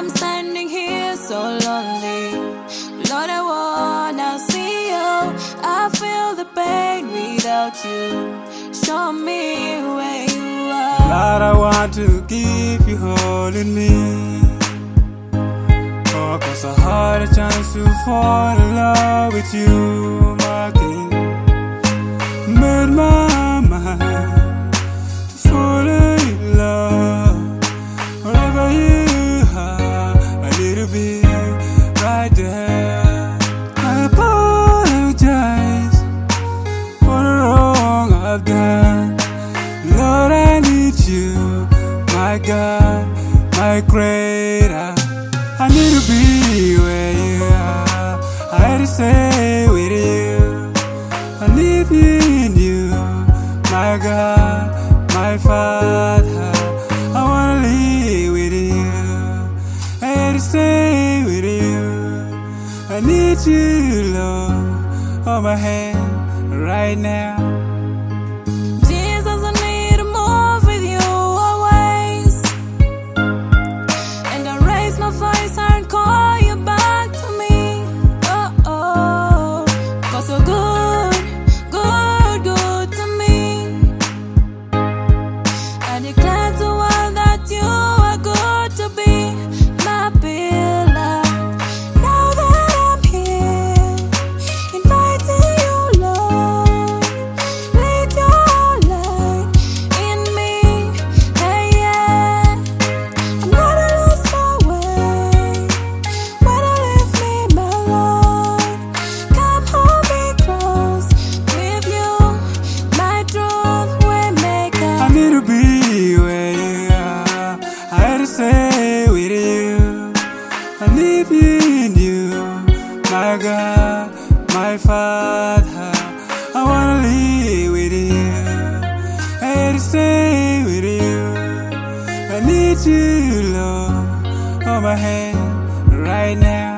I'm standing here so lonely. Lord, I wanna see you. I feel the pain without you. Show me where you are. Lord, I want to keep you holding me. Oh, 'cause I had a chance to fall in love with you, my king. Made my mind to fall in love. Wherever you are, I need to be right there. I apologize for the wrong I've done. Lord, I need you, my God, my Creator. I need to be where you are. I had to stay with you. I live in you, my God, my Father. I wanna live with you. I had to stay with you. I need you, Lord, hold my hand right now. Jesus, I need to move with you always. And I raise my voice and call you back to me. Oh, oh, 'cause you're good, good, good to me. I declare to all that you are good to be my pillar. Now that I'm here, inviting you, Lord, lead your light in me. Hey, yeah, I'm gonna lose my way when I leave me, my Lord. Come hold me close with you, my truth will make I need to be where you are. I had to stay with you. I live in you, my God, my Father. I wanna live with you. I had to stay with you. I need you, Lord, hold my hand right now.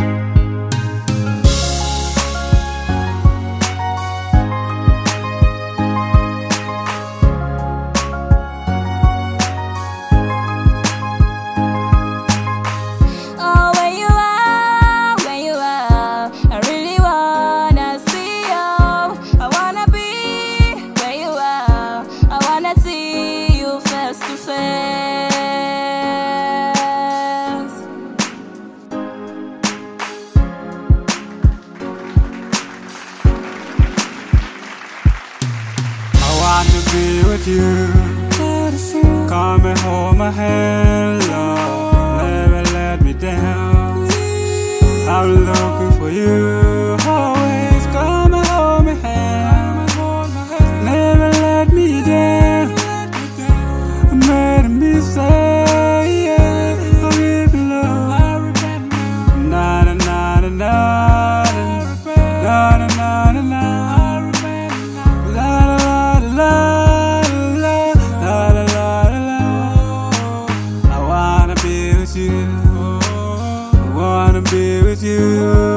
Oh, where you are, I really wanna see you. I wanna be where you are. I wanna see you face to face. I want to be with you. Come and hold my hand, Lord. Never let me down. I'm looking for you. Always come and hold my hand. Never let me down. I made a mistake. Yeah. I'll give you love. Na na na na na. Na na na na na. La la la la. I wanna be with you.